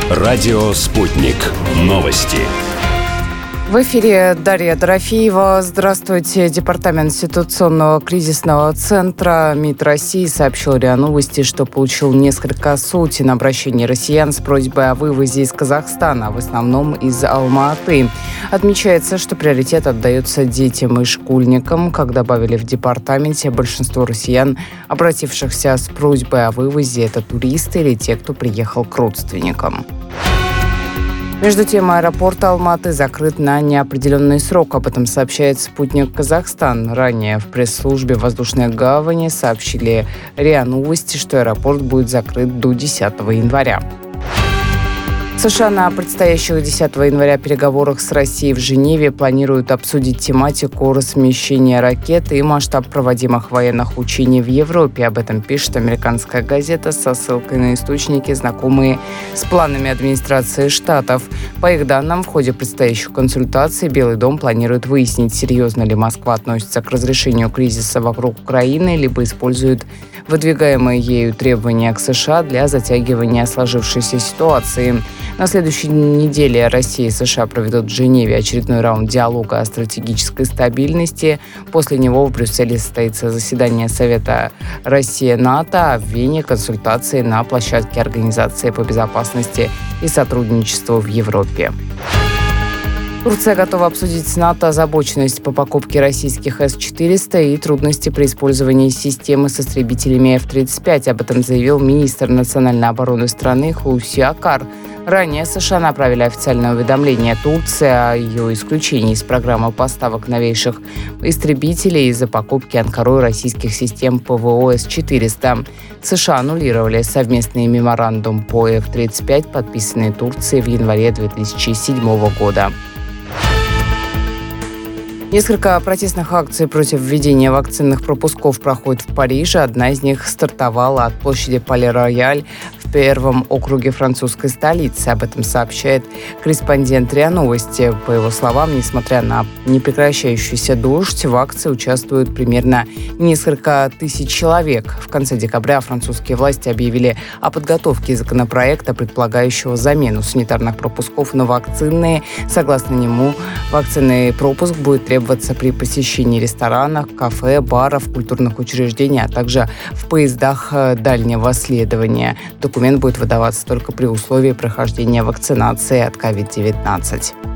Радио «Спутник». Новости. В эфире Дарья Дорофеева. Здравствуйте. Департамент ситуационного кризисного центра МИД России сообщил РИА Новости, что получил несколько сотен обращений россиян с просьбой о вывозе из Казахстана, в основном из Алма-Аты. Отмечается, что приоритет отдается детям и школьникам. Как добавили в департаменте, большинство россиян, обратившихся с просьбой о вывозе, это туристы или те, кто приехал к родственникам. Между тем, аэропорт Алма-Аты закрыт на неопределенный срок. Об этом сообщает «Спутник Казахстан». Ранее в пресс-службе воздушной гавани сообщили РИА Новости, что аэропорт будет закрыт до 10 января. США на предстоящих 10 января переговорах с Россией в Женеве планируют обсудить тематику размещения ракет и масштаб проводимых военных учений в Европе. Об этом пишет американская газета со ссылкой на источники, знакомые с планами администрации Штатов. По их данным, в ходе предстоящих консультаций Белый дом планирует выяснить, серьезно ли Москва относится к разрешению кризиса вокруг Украины, либо использует выдвигаемые ею требования к США для затягивания сложившейся ситуации. На следующей неделе Россия и США проведут в Женеве очередной раунд диалога о стратегической стабильности. После него в Брюсселе состоится заседание Совета Россия-НАТО, а в Вене консультации на площадке Организации по безопасности и сотрудничеству в Европе. Турция готова обсудить с НАТО озабоченность по покупке российских С-400 и трудности при использовании системы с истребителями F-35. Об этом заявил министр национальной обороны страны Хулуси Акар. Ранее США направили официальное уведомление Турции о ее исключении из программы поставок новейших истребителей из-за покупки Анкарой российских систем ПВО С-400. США аннулировали совместный меморандум по F-35, подписанный Турцией в январе 2007 года. Несколько протестных акций против введения вакцинных пропусков проходят в Париже. Одна из них стартовала от площади Пале-Рояль в первом округе французской столицы. Об этом сообщает корреспондент РИА Новости. По его словам, несмотря на непрекращающийся дождь, в акции участвуют примерно несколько тысяч человек. В конце декабря французские власти объявили о подготовке законопроекта, предполагающего замену санитарных пропусков на вакцинные. Согласно нему, вакцинный пропуск будет требоваться при посещении ресторанов, кафе, баров, культурных учреждений, а также в поездах дальнего следования. Документ будет выдаваться только при условии прохождения вакцинации от COVID-19.